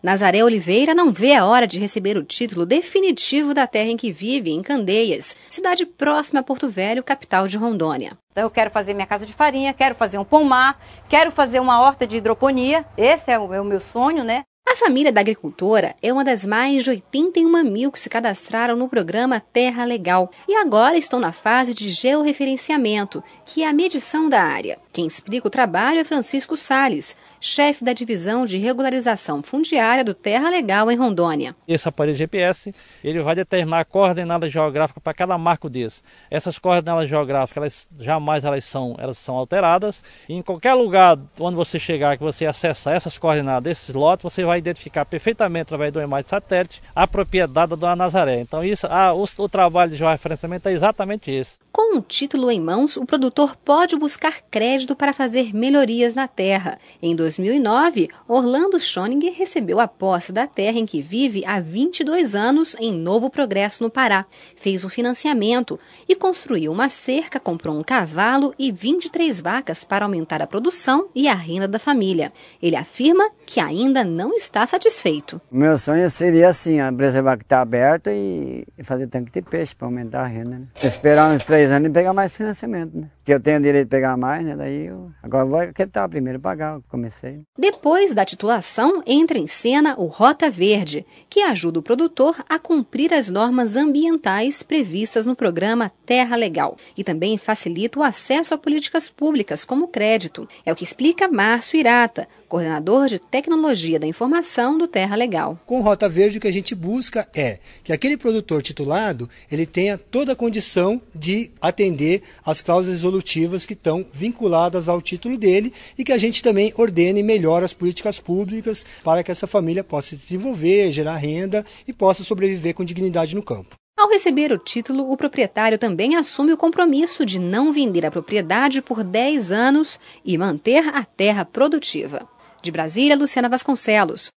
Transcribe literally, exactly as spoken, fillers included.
Nazaré Oliveira não vê a hora de receber o título definitivo da terra em que vive, em Candeias, cidade próxima a Porto Velho, capital de Rondônia. Então eu quero fazer minha casa de farinha, quero fazer um pomar, quero fazer uma horta de hidroponia, esse é o, é o meu sonho, né? A família da agricultora é uma das mais de oitenta e uma mil que se cadastraram no programa Terra Legal e agora estão na fase de georreferenciamento, que é a medição da área. Quem explica o trabalho é Francisco Salles, chefe da divisão de regularização fundiária do Terra Legal em Rondônia. Esse aparelho G P S, ele vai determinar a coordenada geográfica para cada marco desse. Essas coordenadas geográficas, elas, jamais elas são, elas são alteradas. E em qualquer lugar onde você chegar, que você acessar essas coordenadas desses lotes, você vai identificar perfeitamente, através do imagem de satélite, a propriedade da Dona Nazaré. Então isso, ah, o, o trabalho de georreferenciamento é exatamente esse. Com o título em mãos, o produtor pode buscar crédito para fazer melhorias na terra. Em dois mil e nove, Orlando Schoninger recebeu a posse da terra em que vive há vinte e dois anos em Novo Progresso, no Pará. Fez um financiamento e construiu uma cerca, comprou um cavalo e vinte e três vacas para aumentar a produção e a renda da família. Ele afirma que ainda não está satisfeito. O meu sonho seria assim, preservar que está aberto e fazer tanque de peixe para aumentar a renda, né? Esperar uns três anos e pegar mais financiamento, né? Porque eu tenho direito de pegar mais, né? Daí eu agora vou aquitar primeiro pagar, eu comecei. Depois da titulação, entra em cena o Rota Verde, que ajuda o produtor a cumprir as normas ambientais previstas no programa Terra Legal e também facilita o acesso a políticas públicas, como crédito. É o que explica Márcio Irata, coordenador de Tecnologia da Informação do Terra Legal. Com o Rota Verde, o que a gente busca é que aquele produtor titulado ele tenha toda a condição de atender às cláusulas resolutivas que estão vinculadas ao título dele e que a gente também ordene melhor as políticas públicas para que essa família possa se desenvolver, gerar renda e possa sobreviver com dignidade no campo. Ao receber o título, o proprietário também assume o compromisso de não vender a propriedade por dez anos e manter a terra produtiva. De Brasília, Luciana Vasconcelos.